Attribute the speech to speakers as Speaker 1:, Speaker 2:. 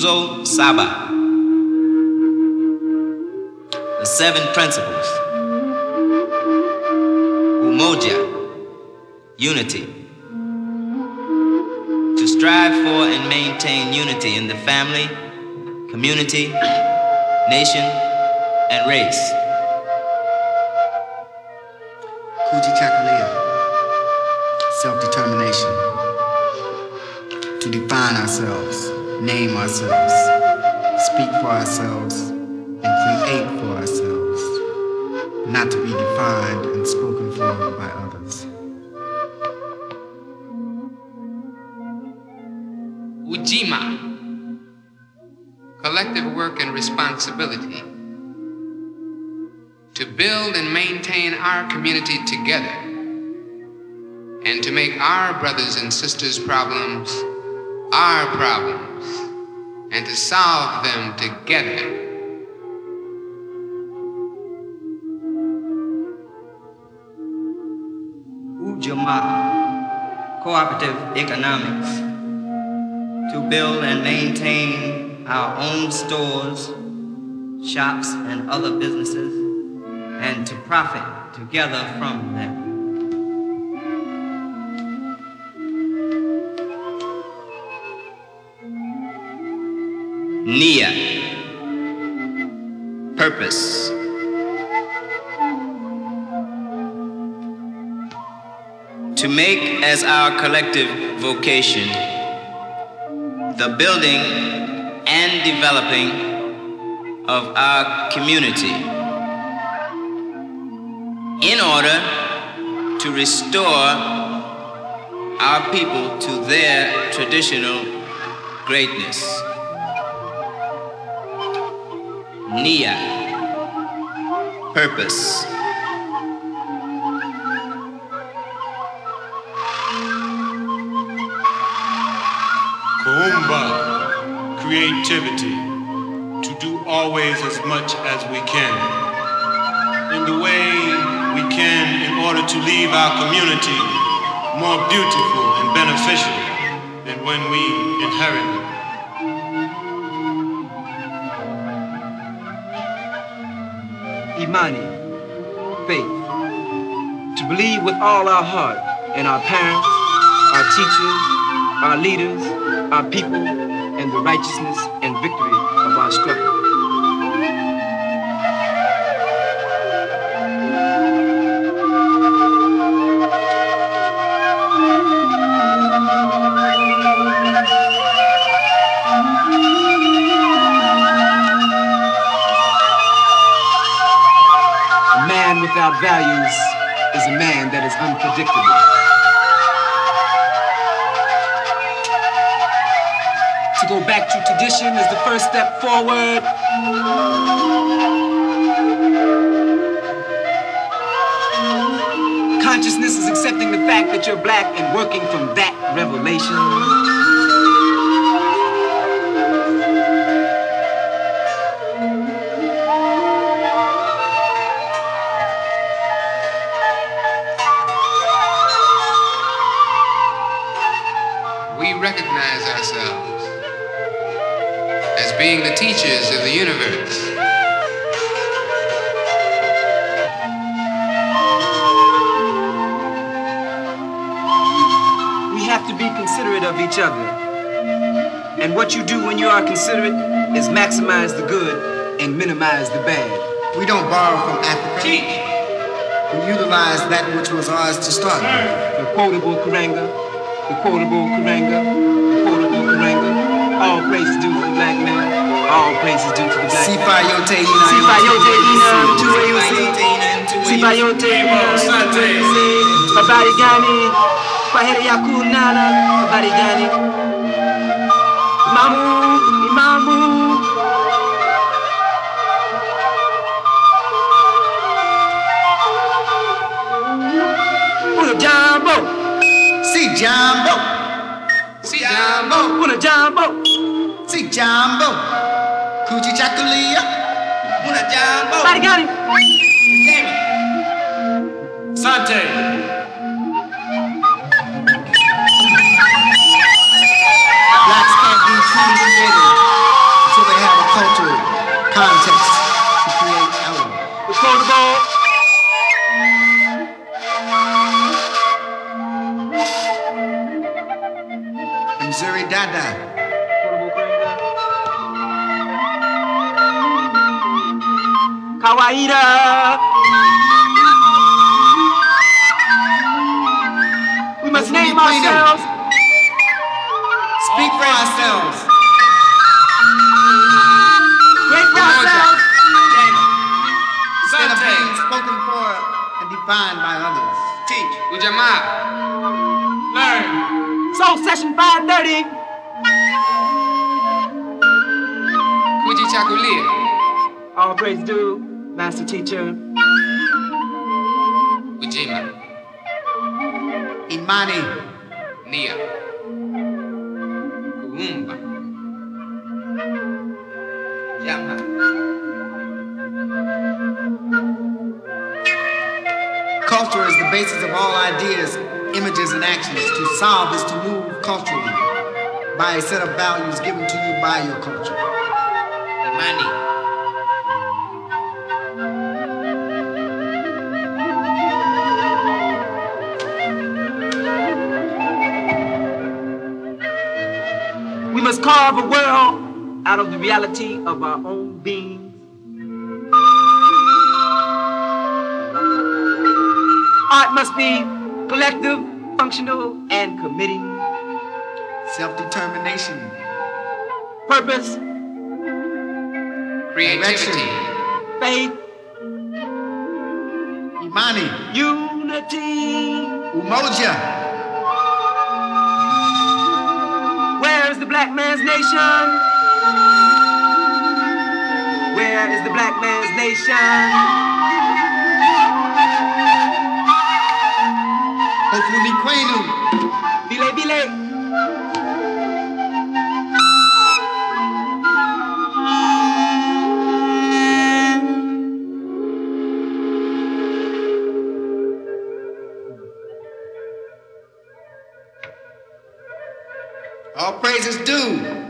Speaker 1: Uzo Saba. The 7 principles. Umoja, unity. To strive for and maintain unity in the family, community, nation, and race.
Speaker 2: Kujichagulia, self-determination. To define ourselves, name ourselves, speak for ourselves, and create for ourselves. Not to be defined and spoken for by others.
Speaker 3: Ujima, collective work and responsibility to build and maintain our community together and to make our brothers and sisters' problems our problems and to solve them together.
Speaker 1: Ujamaa, cooperative economics, to build and maintain our own stores, shops, and other businesses, and to profit together from them. Nia, purpose. To make as our collective vocation the building and developing of our community in order to restore our people to their traditional greatness. Nia, purpose.
Speaker 4: Kuumba, creativity, to do always as much as we can, in the way we can in order to leave our community more beautiful and beneficial than when we inherit it.
Speaker 5: Imani, faith, to believe with all our heart in our parents, our teachers, our leaders, our people, and the righteousness and victory of our struggle. A man without values is a man that is unpredictable. To go back to tradition is the first step forward. Consciousness is accepting the fact that you're black and working from that revelation.
Speaker 3: We recognize ourselves as being the teachers of the universe.
Speaker 5: We have to be considerate of each other. And what you do when you are considerate is maximize the good and minimize the bad.
Speaker 2: We don't borrow from Africa. We utilize that which was ours to start with.
Speaker 5: The quotable Karanga, the quotable Karanga, the quotable Karanga. All praises due to the black man. All praises due to the black man.
Speaker 2: Sifayote
Speaker 5: Sifayote ina mtuweusi. Sifayote ina mtuweusi. Habari gani? Kwaheri ya kunana. Habari gani? Imamu, imamu. Una jambo.
Speaker 2: Si jambo.
Speaker 3: Si jambo.
Speaker 5: Una jambo.
Speaker 2: Si jambo. Kujichagulia.
Speaker 1: Una jambo.
Speaker 5: Habari gani?
Speaker 4: Sante.
Speaker 2: Blacks can't be treated. Missouri Dada.
Speaker 5: Kawaida. We must name ourselves.
Speaker 2: Speak for ourselves.
Speaker 5: Great for ourselves.
Speaker 2: Instead of being spoken for and defined by others.
Speaker 1: Teach.
Speaker 3: Ujamaa.
Speaker 1: Learn.
Speaker 5: Soul Session 530.
Speaker 3: Kujichagulia.
Speaker 5: All praise due, Master Teacher.
Speaker 3: Ujima.
Speaker 2: Imani.
Speaker 3: Nia. Kuumba.
Speaker 1: Jama.
Speaker 2: Culture is the basis of all ideas, images, and actions. To solve is to move culturally by a set of values given to you by your culture.
Speaker 1: Imani.
Speaker 5: We must carve a world out of the reality of our own beings. Art must be collective, functional, and committing.
Speaker 2: Self-determination.
Speaker 5: Purpose,
Speaker 3: Creativity.
Speaker 5: faith,
Speaker 2: Imani.
Speaker 5: unity.
Speaker 2: Umoja.
Speaker 5: Where is the black man's nation? Where is the black man's nation?
Speaker 2: Hopefully Kwenu.
Speaker 5: Bile bile.
Speaker 2: All praises due